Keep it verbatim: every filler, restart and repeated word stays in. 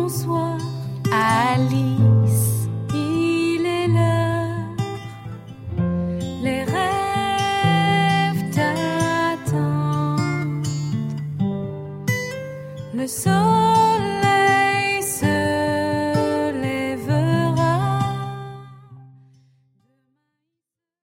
bonsoir, Alice, il est l'heure. Les rêves t'attendent. Le soleil